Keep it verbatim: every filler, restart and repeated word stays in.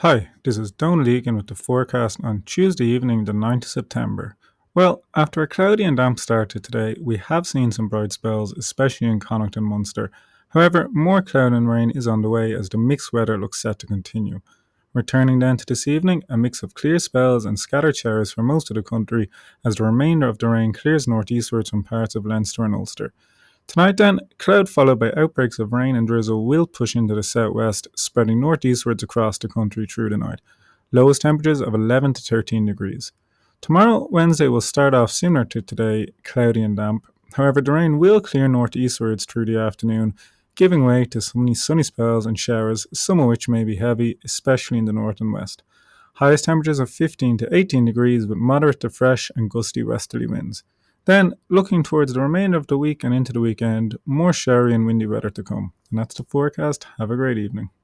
Hi, this is Don Legan with the forecast on Tuesday evening, the ninth of September. Well, after a cloudy and damp start to today, we have seen some bright spells, especially in Connacht and Munster. However, more cloud and rain is on the way as the mixed weather looks set to continue. Returning then to this evening, a mix of clear spells and scattered showers for most of the country as the remainder of the rain clears northeastwards from parts of Leinster and Ulster. Tonight, then, cloud followed by outbreaks of rain and drizzle will push into the southwest, spreading northeastwards across the country through the night. Lowest temperatures of eleven to thirteen degrees. Tomorrow, Wednesday, will start off similar to today, cloudy and damp. However, the rain will clear northeastwards through the afternoon, giving way to sunny, sunny spells and showers, some of which may be heavy, especially in the north and west. Highest temperatures of fifteen to eighteen degrees with moderate to fresh and gusty westerly winds. Then, looking towards the remainder of the week and into the weekend, more showery and windy weather to come. And that's the forecast. Have a great evening.